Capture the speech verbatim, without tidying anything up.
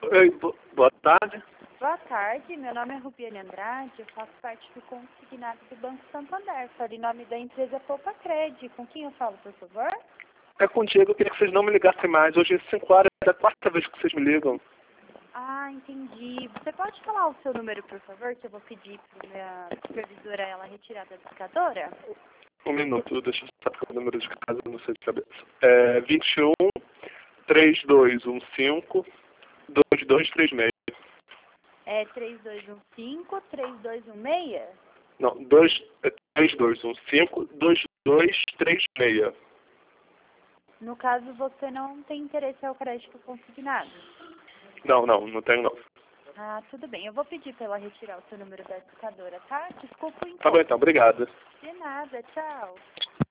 Oi, bo- boa tarde. Boa tarde, meu nome é Rubiane Andrade, eu faço parte do consignado do Banco Santander. Falo em nome da empresa Poupa Cred. Com quem eu falo, por favor? É contigo, eu queria que vocês não me ligassem mais. Hoje, às cinco horas, é a quarta vez que vocês me ligam. Ah, entendi. Você pode falar o seu número, por favor, que eu vou pedir para minha supervisora ela retirar da discadora? Um minuto, deixa eu saber o número de casa, não sei de cabeça. É vinte e um, três dois um cinco, dois dois três seis. É três dois um cinco, três dois um seis? Não, dois, é três dois um cinco, dois dois três seis. No caso, você não tem interesse ao crédito consignado? Não, não, não tenho não. Ah, tudo bem. Eu vou pedir para ela retirar o seu número da discadora, tá? Desculpa o Tá bom incômodo. então, obrigado. De nada, tchau.